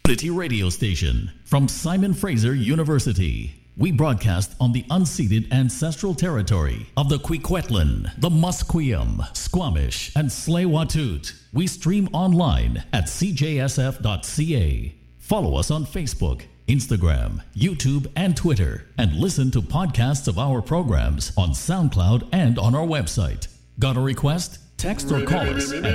Community radio station from Simon Fraser University. We broadcast on the unceded ancestral territory of the Kwikwetlan, the Musqueam, Squamish, and Tsleil-Waututh. We stream online at cjsf.ca. Follow us on Facebook, Instagram, YouTube, and Twitter, and listen to podcasts of our programs on SoundCloud and on our website. Got a request? Text or call us at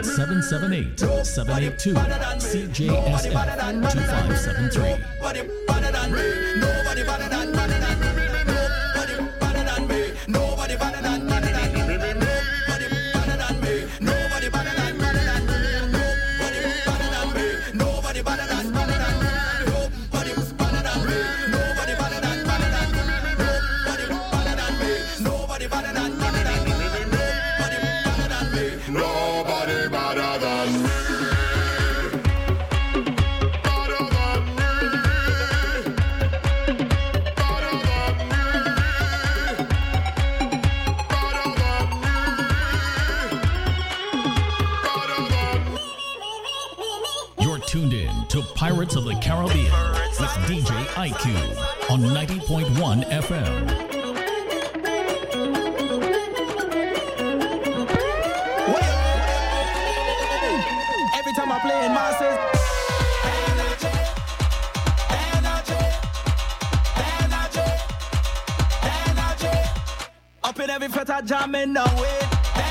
778-782-CJSF2573. Tuned in to Pirates of the Caribbean with DJ IQ on 90.1 FM. Every time I play in masses, energy. Up in every foot I jam in the way.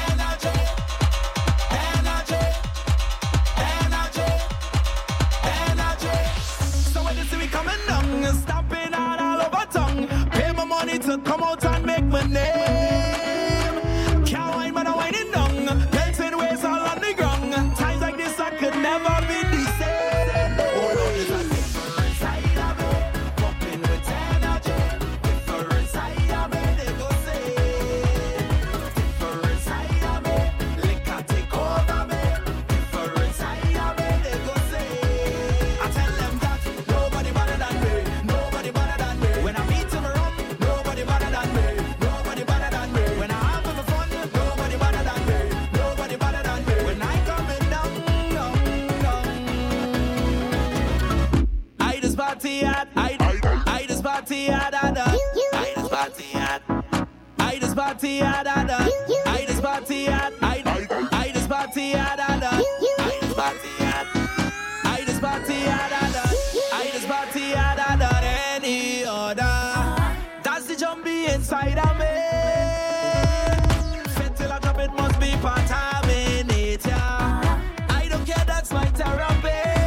Stomping out all over tongue. Pay my money to come out and make my name. Can't wine but I'm whining down. Dancing ways all on the ground. Times like this I could never be the same. Oh no, there's a different side of it. Popping with energy. Different side of it, they go say. Different side of it. Liquor take over me. Different side of it, they go say. I tell them that nobody better than me. When I'm eating rum, nobody better than me. Nobody better than me. When I have my fun, nobody better than me. Nobody better than me. When I coming down. I just party at, I just party at, I just party at, I just party at, I just party at, I just party at, I just party at, I just party at, I just party at, any other. That's the jumpy inside of me. Fit till I drop it must be part of me nature. I don't care, that's my therapy.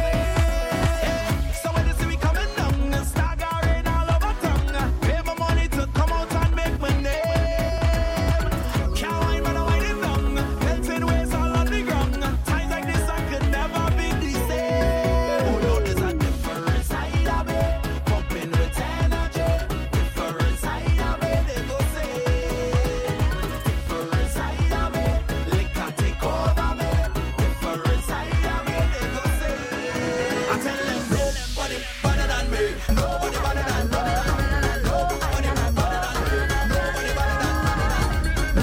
So when you see me coming down, staggering all over tongue. Pay my money to come out and make my name. Can't wine but I'm whining down. Dancing ways all on the ground. Times like this I could never be the same. Oh no, there's a different side of me. Pumping with energy. Different side of me, they go say. Different side of me. Liquor take over me. Different side of me, they go say. I tell them nobody better than me. Nobody better than me. Nobody better than me. Nobody better than me.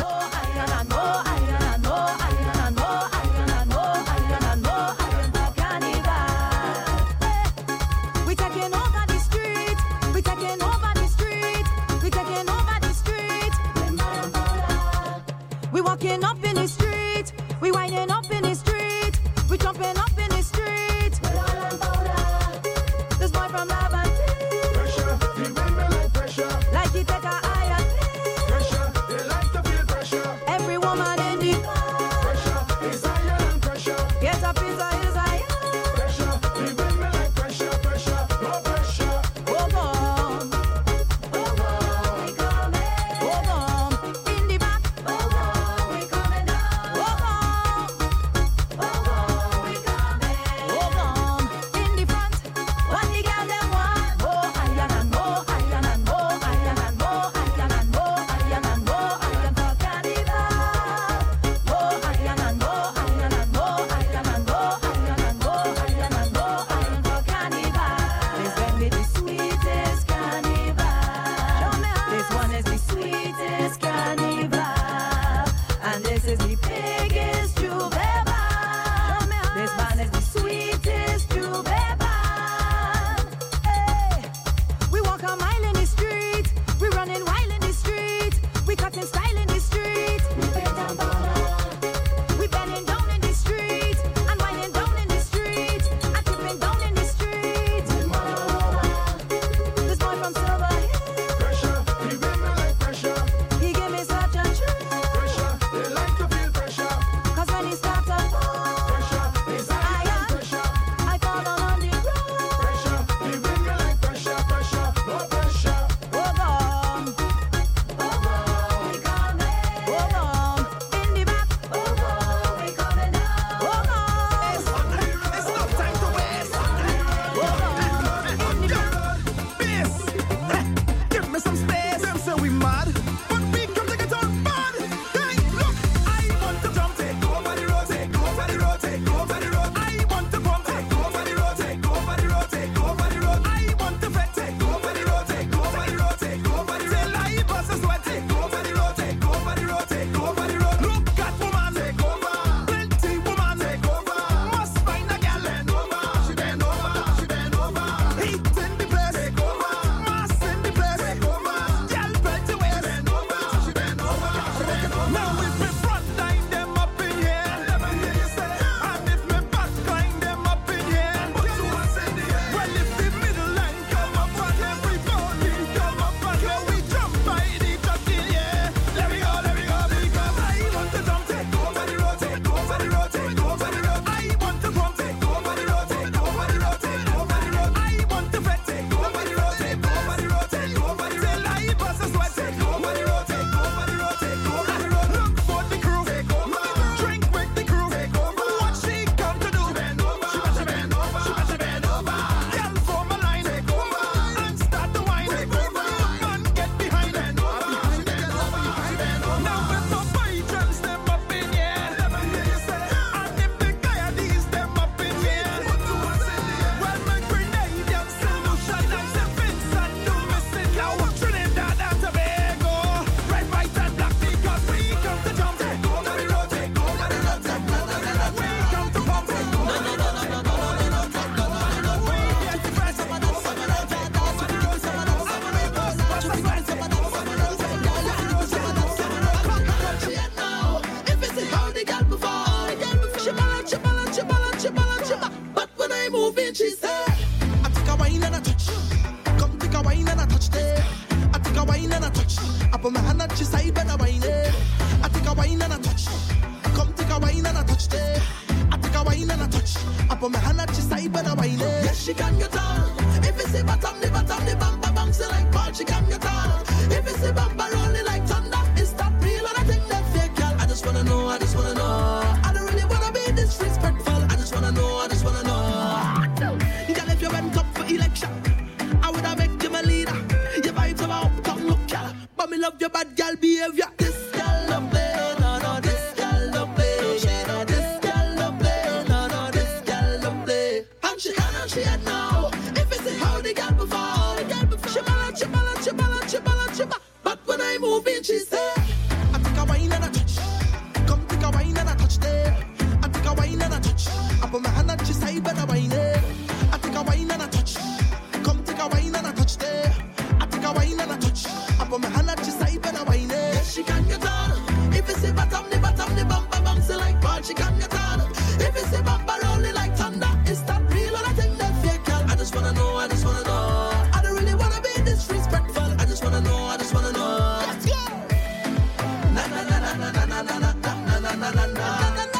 We taking over the street. We taking over the street. We taking over the street. We walking up in the street. We winding up in the street. We jumping up in the street. This boy from Laventille. Pressure, he bring me like pressure. Like he take a iron. Pressure, they like to feel pressure. Every woman in the Pressure, is higher than pressure. get a piece of his iron. Pressure, he bring me like pressure, pressure, no pressure. Oh, come. Oh, come. We coming. Oh, come. In the back. Oh, come. We coming down. Oh, come. Oh, come. We coming. Oh, come. In the front. What the girl them want? More iron and more iron and more iron and more iron and more iron and more iron for carnival. More iron and more iron and more iron and more iron and more iron and more iron for carnival. This gonna be the sweetest carnival. This one is the sweetest carnival, and this is the biggest Juve bar. This one is the sweetest Juve bar. she can get on. If you see bottom, the bumper bouncing like ball, she can get on. If you see bumper rolling like thunder, is that real or I think that fake, girl? I just wanna know, I just wanna know. I don't really wanna be disrespectful. I just wanna know, I just wanna know. Girl, if you went up for election, I would have made you my leader. Your vibes are uptown, look, girl. But me love your bad girl behavior. This girl don't play, no, no, this girl don't play. No, this girl don't play, no, no, this girl don't play. And she had and she had now. If you see how the girl before, she balance, she balance, she balance, she balance, she balance. But when I move in, she say, I take a wine and a touch. Come take a wine and a touch there. I take a wine and a touch. I put my hand on she side, but I wine it. I take a wine and a touch. Come take a wine and a touch there. I take a wine and a touch. I put my hand on she side, but I wine it. Yes, she can get on. If you see bottom, the bumper bouncing like ball, she can get on. If you see bumper rolling like thunder, is that real or I think that fake, girl? I just wanna know, I just wanna know. I don't really wanna be disrespectful. I just wanna know, I just wanna know. Let's go. Na na na na na na na na na na na na na na.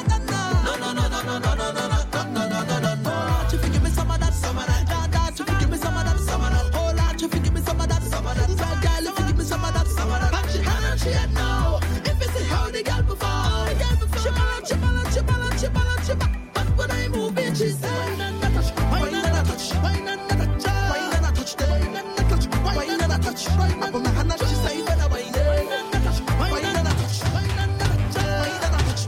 No no no no no no no no no no no no no. You forgive me some of that, some of that. You forgive me some of that, some of that. Oh Lord, you forgive me some of that, some of that. Bad girl, you forgive me some of that, some of that. And she had and she had now. If you see how the girl before, she balance, she balance, she balance, she balance, she balance. But when I move it, she say, wine and a touch, wine and a touch, wine and a touch, wine and a touch, wine and a touch, wine and a touch. I put my hand on she say, but I wine and a touch, wine and a touch, wine and a touch, wine and a touch,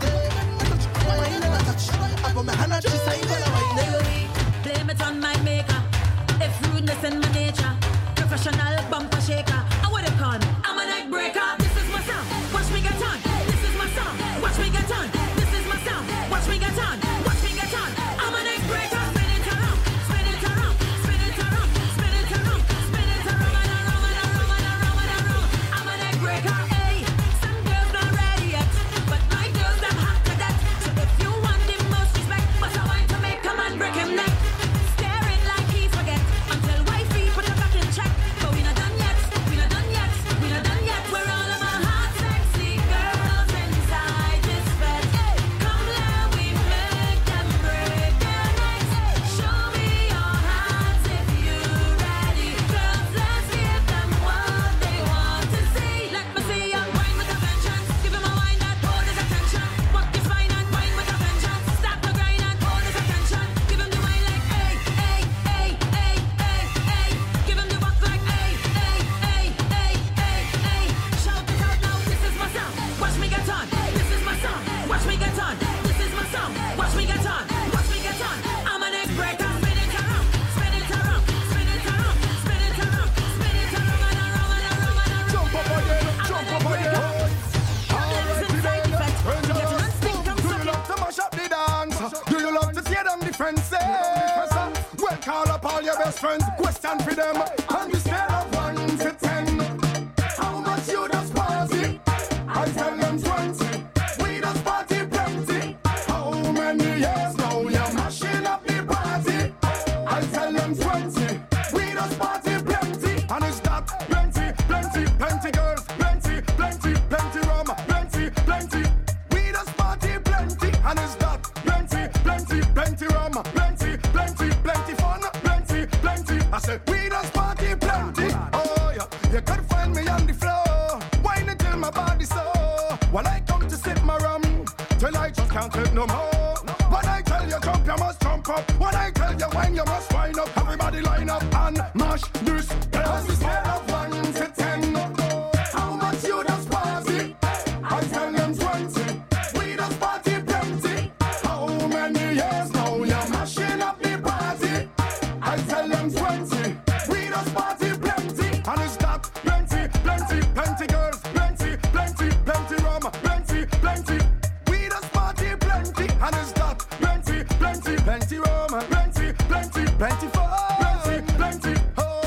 wine and a touch. I put my hand on she say, but I wine it. Blame it on my maker. It's rudeness in my nature. Professional bumper shaker. I would have called me. I'm an egg breaker. This is my sound. Watch me get on. This is my sound. Watch me get on. This is my sound. Watch me get on. Watch me get on. I'm an egg breaker. Spin it around. Spin it around. Spin it around. Spin it around. Spin it around and around and around and around and around. I'm an egg breaker. Hey, some girls not ready yet, but my girls them hot to death. So if you want the most respect, but I want to make a man break him neck. Staring like he forget until wifey put her back in check. But we not done yet. We not done yet. We not done yet. We're all of our hot, sexy girls inside this bed. Hey, come let we make them break their necks. Hey, show me your hands if you ready. Girls, let's give them what they want to see. Let me see you wine with a vengeance. Give him a wine that hold his attention. Walk your spine and wine with a vengeance. Stop the grind and hold his attention. Give him the wine like hey, hey, hey, hey, hey, hey. Give him the walk like hey, hey, hey, hey, hey, hey. Shout it out now, this is my sound. Watch me get on. This is my sound. Watch me get on. This is my sound. Watch me get on. Watch me get on. I'm an egg breaker. Spin it around. Spin it around. Spin it around. Spin it around. Spin it around and around and around and around. Jump up again, jump up again. Alrighty then. When you do you love to mash up the dance? Do you love to tear down the fences? Well, call up all your best friends. Question for them. On the scale of 1 to 10, how much you just party? I tell them 20. We just party plenty. How many years now you're mashing up the party? I tell them 20. We just party plenty. And it's that plenty, plenty, plenty girls, plenty, plenty, plenty rum, plenty, plenty. We just party plenty. And it's that plenty, plenty, plenty rum, plenty, plenty, plenty fun, plenty, plenty. I said we just party plenty. Oh yeah, you could find me on the floor, whining till my body sore. When I come to sip my rum, till I just can't take no more. When I tell you jump, you must jump up. When I tell you wine, you must wind up. Everybody line up and mash this. On the scale of 1 to 10, how much you just party? I tell them 20. We just party plenty. How many years now you're mashing up the party? I tell them 20. We just party plenty. And it's that plenty, plenty, plenty girls, plenty, plenty, plenty rum, plenty, plenty. We just party plenty. And it's that plenty, plenty, plenty rum, plenty, plenty, plenty fun, plenty, plenty.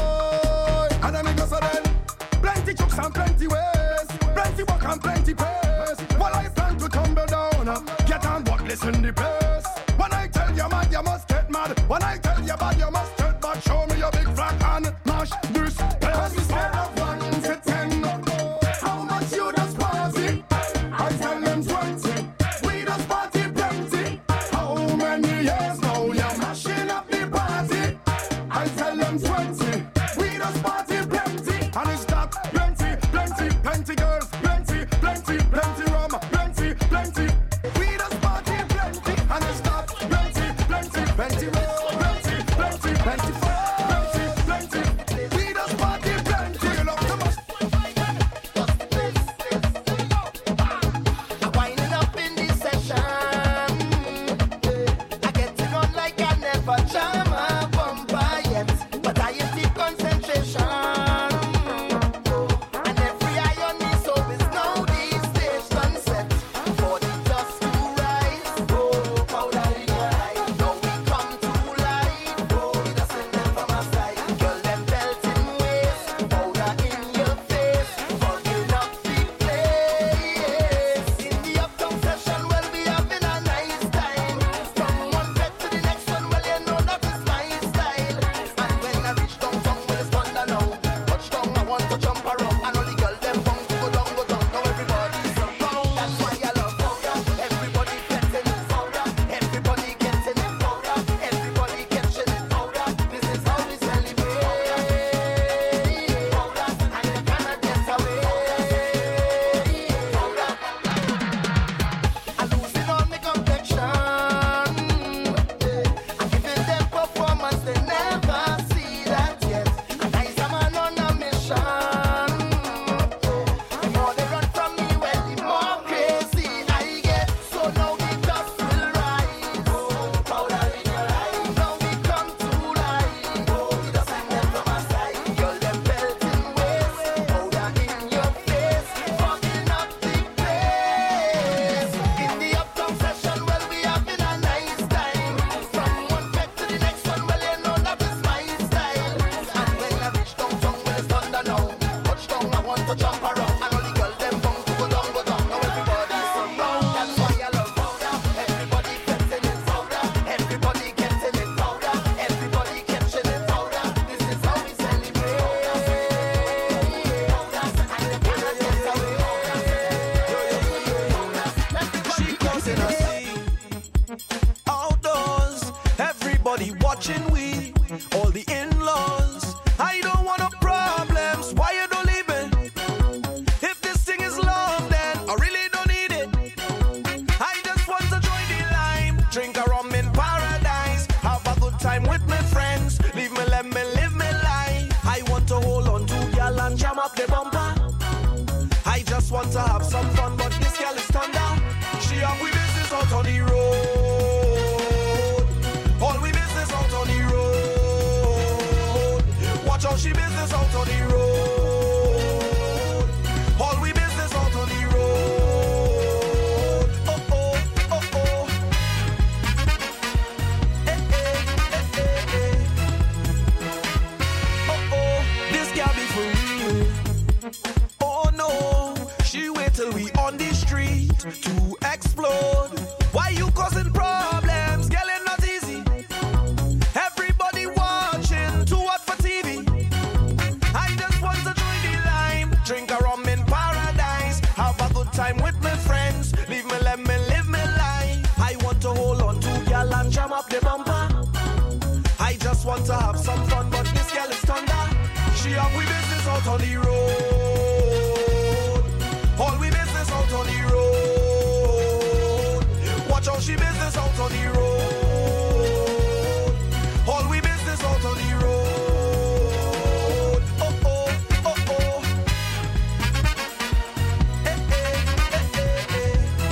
Oh, and then it goes again. Plenty jokes and plenty ways, plenty work and plenty praise. While I stand to tumble down, get on board, listen the pace. When I tell you mad, you must get mad. When I tell you bad, you must get bad. Show me your big flag and mash this place. On the scale of 1 to 10, how much you just party? I tell them 20. We just party plenty. How many years now you're mashing up the party? to have some fun, but this girl is thunder. She have we business out on the road. All we business out on the road. Watch out, she business out on the road. All we business out on the road. Oh oh, oh oh. Eh eh eh eh eh. Oh oh, this girl be for real. Oh no, she wait till we on the street to explode. Why you causing problems? Girl, it's not easy. Everybody watching, too hot for TV. I just want to join the line, drink a rum in paradise, have a good time with my friends. Leave me, let me live my life. I want to hold on to girl and jam up the bumper. I just want to have some fun, but this girl is thunder. She have we business out on the road. All we business out on the road. Watch out, she business out on the road. All we business out on the road. Oh oh, oh oh. Eh eh eh eh eh.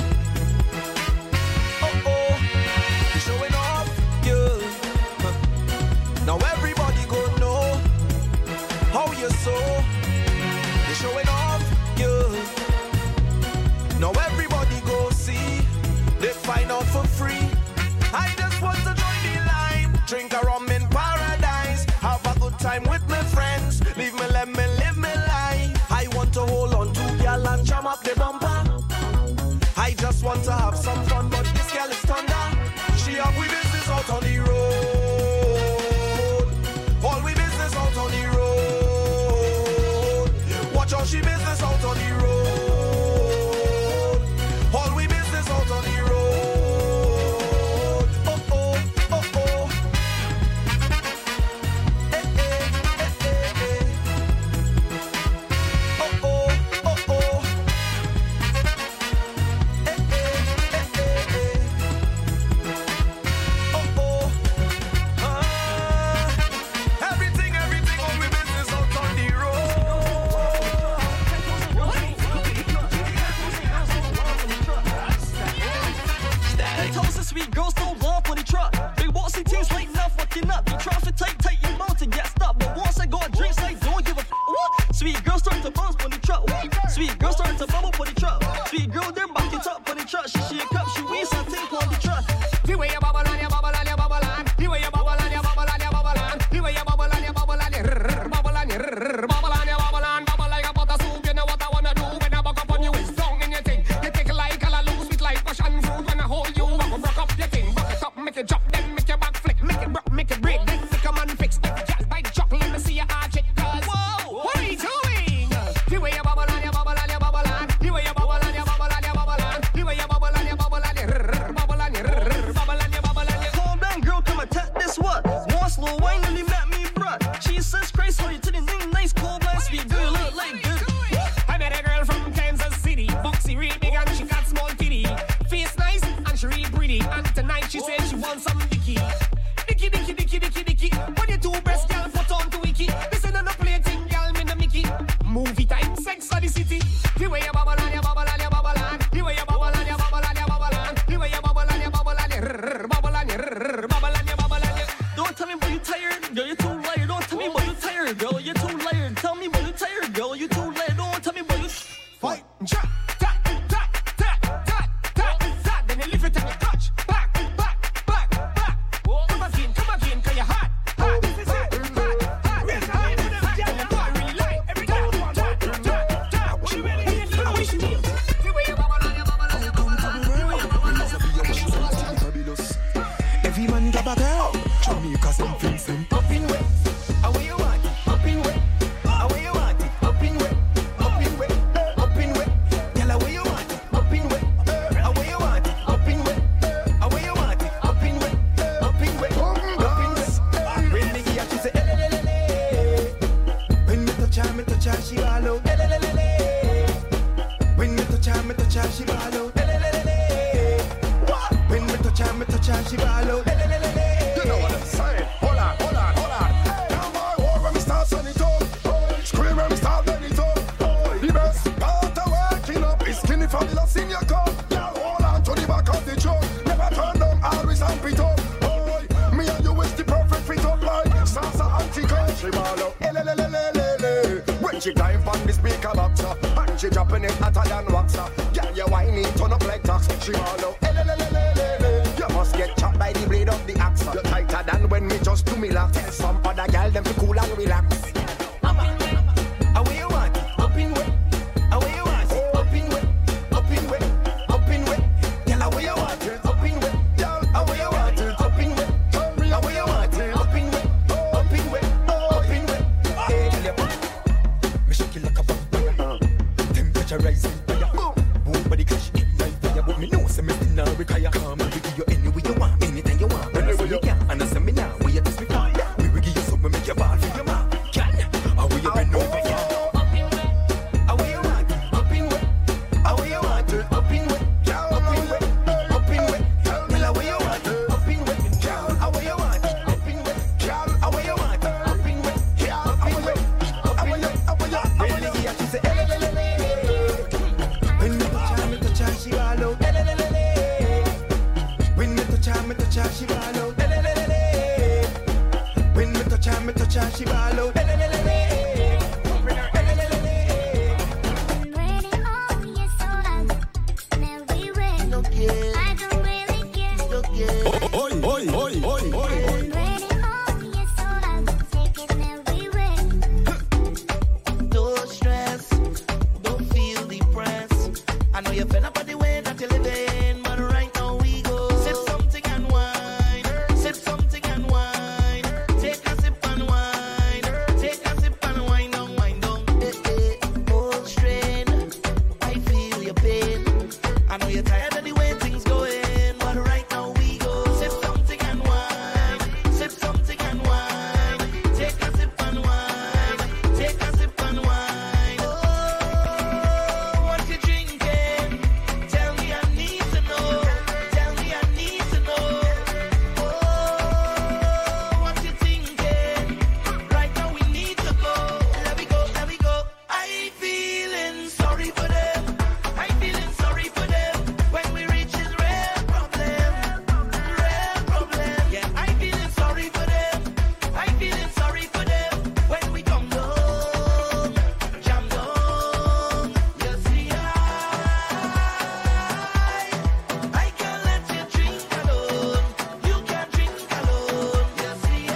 Oh oh. You showing off, girl. Now everybody go know how you so. You showing off, girl. Now everybody go see, they find out for free. I just want to join the line, drink a rum in paradise, have a good time with my friends. Leave me, let me live my life. I want to hold on to girl and jam up the bumper. I just want to have some fun, but this girl is thunder. She have we business out on the road. All we business out on the road. Watch out, she business out on the road. All we business out on the road. Oh oh, oh oh. Eh eh eh eh eh. Oh oh, oh oh. Eh eh eh eh eh. Oh oh. Everything, all we business out on the road. They told us the sweet girls don't love on the truck. Big bossy teams late enough fucking up. You traffic tight, you bound to get stuck. But once I got drinks, I don't give a what? Sweet girl starting to bounce on the truck. What? Sweet girl starting to bubble on the truck. Sweet girl then back it up on the truck. She shake up, she waist and take on the truck. The way you bubble and you bubble and you bubble and the way you bubble and you bubble and you bubble and the way you bubble and you bubble and you bubble and you bubble and you bubble and bubble like a butter soup. You know what I wanna do when I buck up on you is down in your thing. You take it like a loose with like passion fruit. When I hold you, I go broke up your thing. Buck it up, make it drop, then make your back flick, make it broke, make it break, then make a man fix. Just bite chocolate, let me see your arch it. Cause whoa, what are you doing? The way you bubble and you bubble and you bubble and the way you bubble and you bubble and you bubble and the way you bubble and you bubble and you bubble and you bubble and you bubble and you. Calm down, girl, come attack this what? One slow wine and you met me, bruh. Jesus Christ, how you to the thing nice, cold, blind, sweet girl, you look like good. I met a girl from Kansas City, boxy, real big and she got small titty. Face nice and she real pretty. And tonight she said she wants some dicky. Dicky, dicky, dicky, dicky, dicky. When you two breast girl put on to wiki. This ain't no plaything, girl, me no Mickey. Movie time, sex of the city. The way you bubble and you bubble and you bubble and the way you bubble and you bubble and you bubble and the way you bubble and you bubble and you bubble and you bubble and you bubble and you. Don't tell me but you tired, girl, you too liar. Don't tell me but you tired, girl, you too liar. Tell me but you tired, girl, you too liar. Don't tell me but you Fight, chat, tat, tat, tat, tat, tat, tat. Then you lift it and you touch, back, back, she ball out. When she climb on the speaker box, and she dropping it hotter than wax. Girl, you whiny, turn up like tax. She ball out. You must get chopped by the blade of the axe. You're tighter than when me just do me laugh. Tell some other girl them to cool and relax. Away you want it, up in way. Away you want it, up in way, up in way, up in way. Girl, away you want it, up in way. Girl, away you want it, up in way. Away you want it, up in way, up in way, up in way. Hey, girl, me shake it like a vampire. Temperature rising fire. Boom, body clash ignite fire. But me know some me still not require. Come and we give you any way you want, anything you want. When I say me can, and I say me now, we at this me fire. We will give you something, make you ball for your man. Can, away you bend over. She ball out. Don't stress, don't feel depressed. I know you're fed up with the way that you're living, but right now we go. Sip something and wine, sip something and wine. Take a sip and wine, take a sip and wine down, wine down. Old strain, I feel your pain. I know you're tired of the way things going, but right now we go. Sip something and wine, sip something and wine. Take a sip and wine, take a sip and wine. Oh, what you drinking? Tell me I need to know. Tell me I need to know. Oh, what you thinking? Right now we need to go. Let me go, let me go. I feeling sorry for them. I feeling sorry for them. When we reach is real problem. Real problem. Yeah, I feeling sorry for them. I feeling sorry for them. When we come down, jam down. You see I can't let you drink alone. You can't drink alone. You see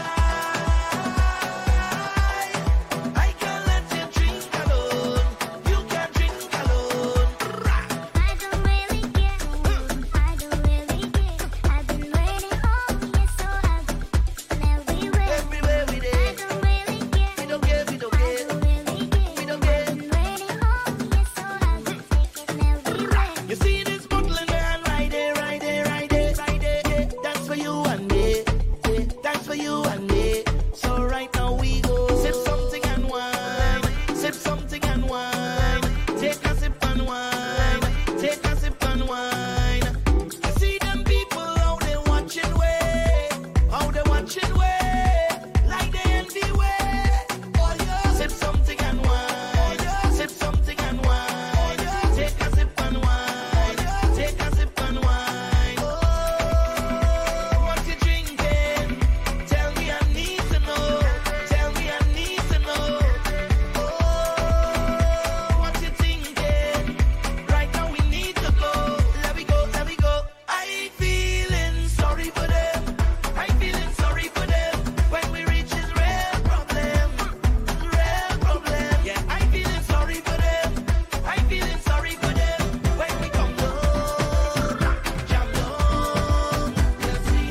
I can't let you drink alone. You can't drink alone. I don't really care. I don't really care. I've been waiting all year, so I've been everywhere. Everywhere we I there. don't really care. We don't care, we don't I care. don't really care. We don't care. I've been waiting all year, so I've been taking everywhere. You see this bottle in my hand, right there, right there, right there, right there. Yeah, that's for you and me. Yeah, that's for you and me. So right now we go. Sip something and wine. Sip something and wine. Take a sip and wine. Take a sip and wine. You see them people how they watching way. How they watching way. Like they envy way. Oh yeah. Sip something and wine. Oh yeah. Sip something and wine. Oh yeah. Take a sip and wine. Oh yeah. Take a sip and wine. Oh, what you drinking? Tell me I need to know. Tell me I need to know. Oh, what you thinking? Right now we need to go. Let me go, let me go. I feeling sorry for them. I feeling sorry for them. When we reach is real problem. Real problem. Yeah, I feeling sorry for them. I feeling sorry for them. When we come down, jam down. You see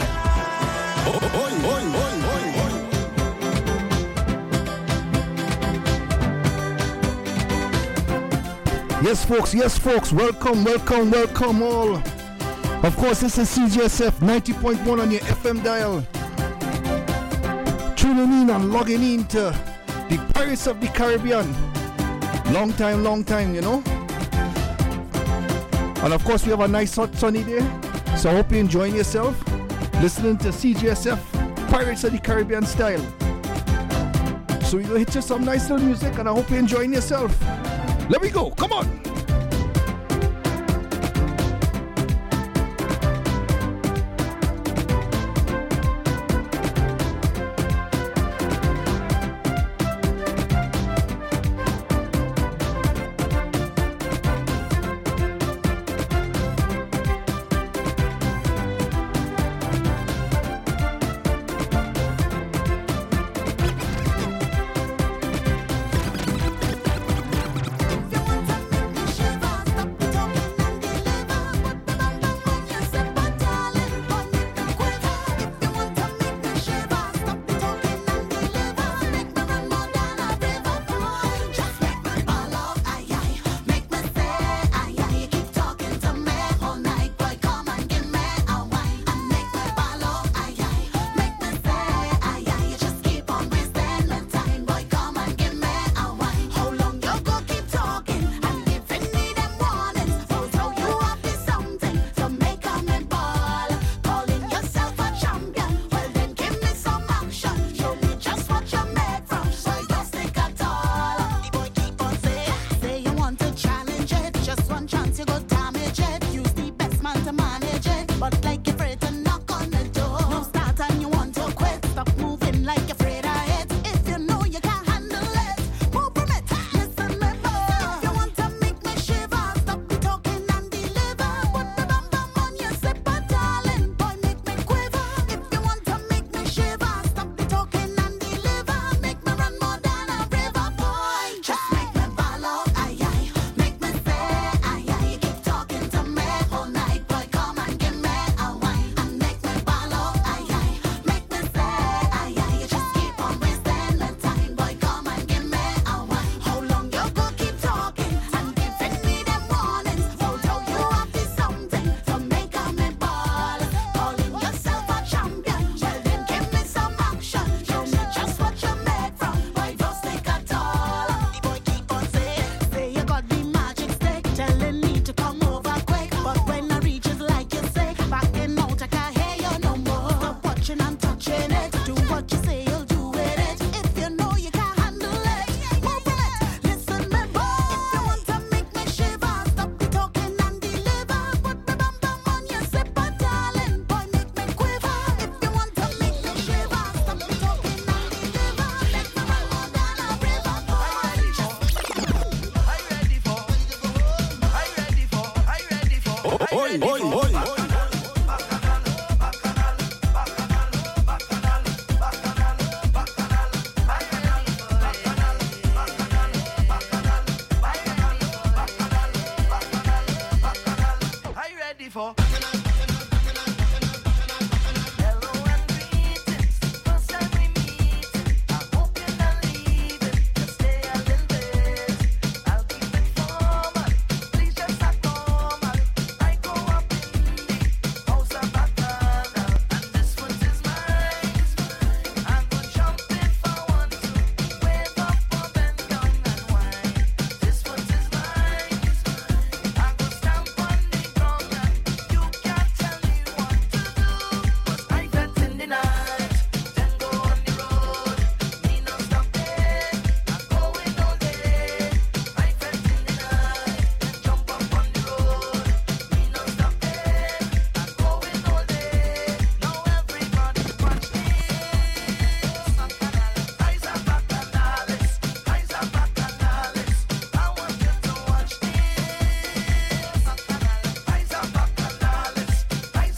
Yes, folks, welcome all. Of course, this is CJSF 90.1 on your FM dial. Tuning in and logging in to the Pirates of the Caribbean. Long time, you know. And of course, we have a nice hot sunny day. So I hope you're enjoying yourself. Listening to CJSF Pirates of the Caribbean style. So we're going to hit you some nice little music and I hope you're enjoying yourself. Let me go, come on.